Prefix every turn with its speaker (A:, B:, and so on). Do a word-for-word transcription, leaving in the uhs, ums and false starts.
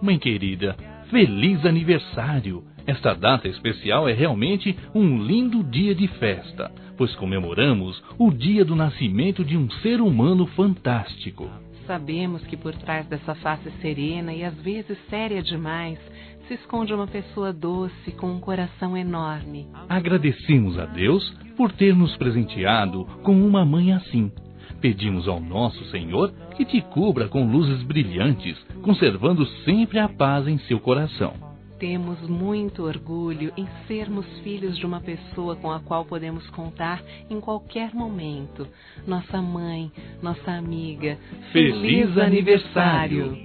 A: Mãe querida, feliz aniversário! Esta data especial é realmente um lindo dia de festa, pois comemoramos o dia do nascimento de um ser humano fantástico.
B: Sabemos que por trás dessa face serena e às vezes séria demais, se esconde uma pessoa doce com um coração enorme.
A: Agradecemos a Deus por ter nos presenteado com uma mãe assim. Pedimos ao nosso Senhor que te cubra com luzes brilhantes, conservando sempre a paz em seu coração.
B: Temos muito orgulho em sermos filhos de uma pessoa com a qual podemos contar em qualquer momento. Nossa mãe, nossa amiga.
A: Feliz aniversário!